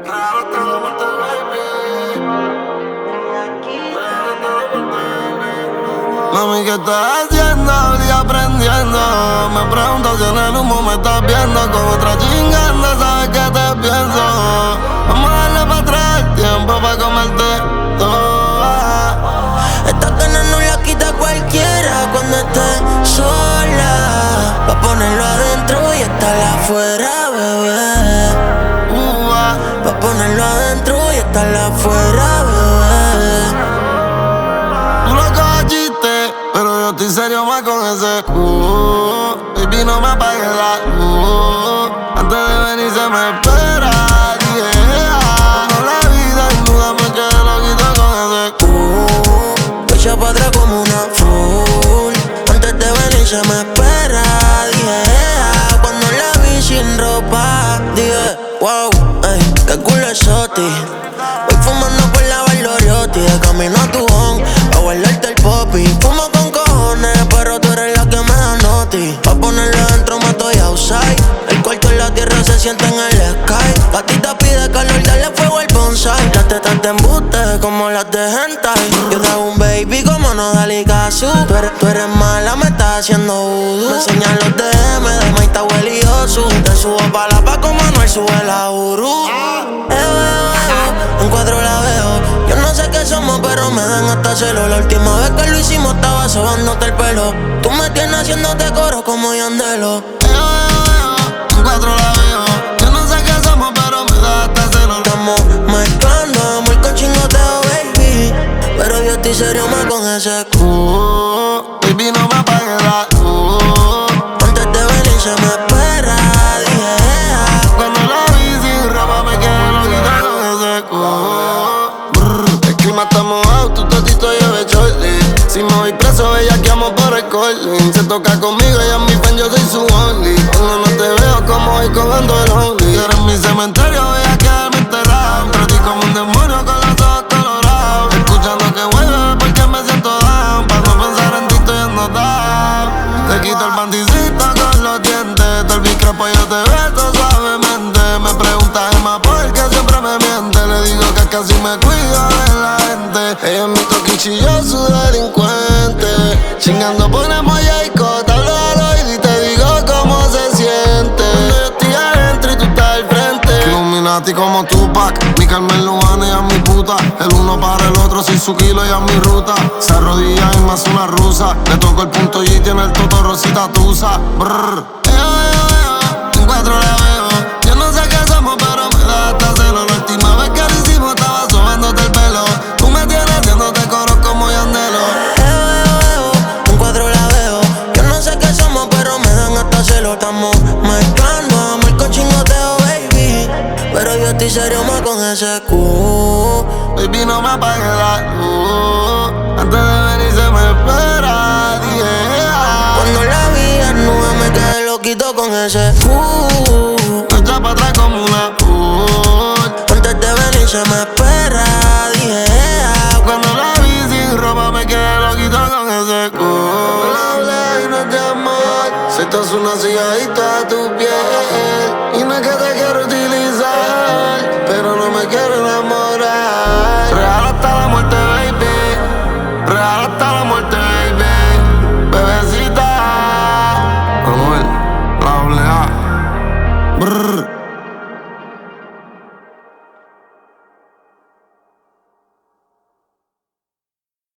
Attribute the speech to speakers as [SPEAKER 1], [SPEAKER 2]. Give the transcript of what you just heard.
[SPEAKER 1] Mami, ¿qué estás haciendo? Estoy aprendiendo. Me pregunto si en el humo me estás viendo. Con otra chingando, sabes que te pienso. Vamos a darle para atrás el tiempo para comerte toda.
[SPEAKER 2] Esta ganas no la quita cualquiera cuando esté sola. Pa' ponerlo adentro y estar afuera, bebé. Pa' ponerlo adentro y estar afuera, bebé.
[SPEAKER 1] Tú lo coges chiste, pero yo estoy serio más con ese baby, no me apagues la luz. Antes de venir se me espera, yeah. No la vida y duda me quedé loquito con ese
[SPEAKER 2] Echa pa' atrás como una full. Antes de venir se me espera, yeah. Cuando la vi sin ropa, dije, wow, ey, qué culo es Soti. Voy fumando por la Valdoriotti, de camino a tu home, a guardarte el popi. Fumo con cojones, pero tú eres la que me da noti. Pa' ponerlo adentro me estoy outside. El cuarto en la tierra se siente en el sky. Gatita pide calor, dale fuego al bonsai. Las tetas te embuste como las de hentai. Yo te hago un baby como no Dali Casu. Tú eres mala, me estás haciendo voodoo. Me enseñan los DM de Maita Welly Osu. Te subo pa' la pa' como Manuel sube la Uru. En cuadro la veo. Yo no sé qué somos, pero me dan hasta celo. La última vez que lo hicimos estaba sobándote el pelo. Tú me tienes haciéndote coro como Yandelo.
[SPEAKER 1] en cuatro la veo. Yo no sé qué somos, pero me da hasta celo.
[SPEAKER 2] Estamos mezclando amor con chingoteo, baby. Pero yo estoy serio más con ese
[SPEAKER 1] baby, no me apagues la luz.
[SPEAKER 2] Antes de venir se me espera, dije,
[SPEAKER 1] cuando la vi sin ropa me quedé loquita con ese El clima está mojado, tu totito lleve shorty. Si me voy preso, bellaqueamos por el calling. Se toca conmigo, ella es mi fan, yo soy su only. Cuando no te veo, como voy cobrando el only. Tú eres mi cementerio, voy a quedarme enterrado. Entre ti como un demonio con los ojos colorados. Escuchando que vuelve porque me siento down. Pa' no pensar en ti estoy down. Te quito el panticito con los dientes. Del bicrepo yo te beso suavemente. Me pregunta Emma por qué siempre me miente. Le digo que casi me cuido de la gente. Ella es mi toquichi, yo su delincuente. Chingando ponemos Jayco, te hablo al oído y te digo cómo se siente. Cuando yo estoy adentro y tú estás al frente. Illuminati como Tupac, mi Carmen Lujana, ella es mi puta. El uno para el otro, sin su kilo, ella es mi ruta. Se arrodilla y más una rusa. Le toco el punto G, tiene el toto rosita tusa. Brrr. En cuatro la veo. Yo no sé qué somos, pero me da hasta celo. La última vez que lo hicimos estaba sobándote el pelo. Tú me tienes haciéndote coro como Yandelo.
[SPEAKER 2] en cuadro la veo. Yo no sé qué somos, pero me dan hasta celo. Estamos mezclando amor con chingoteo, baby. Pero yo estoy serio más con ese
[SPEAKER 1] baby, no me apagues la luz. Antes de venir se me espera, yeah.
[SPEAKER 2] Cuando la vi desnuda me quedé loquito con ese
[SPEAKER 1] echa pa' atrás como una
[SPEAKER 2] Antes de venir se me espera, dije,
[SPEAKER 1] cuando la vi sin ropa me quedé loquito con ese habla y no es de amor. Si estás una cigarrita a tu piel. Y no es que te quiero utilizar, pero no me quiero enamorar. Real hasta la muerte, baby. Real hasta la muerte, baby. Bebecita Manuel, la doble A. Brrr.